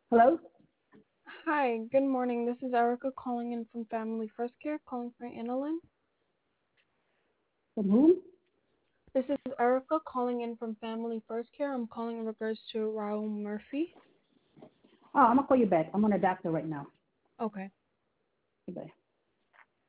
Hello? Hi, good morning. This is Erica calling in from Family First Care, calling for Annalyn. From whom? This is Erica calling in from Family First Care. I'm calling in regards to Raul Murphy. Oh, I'm gonna call you back. I'm on a doctor right now. Okay. Goodbye.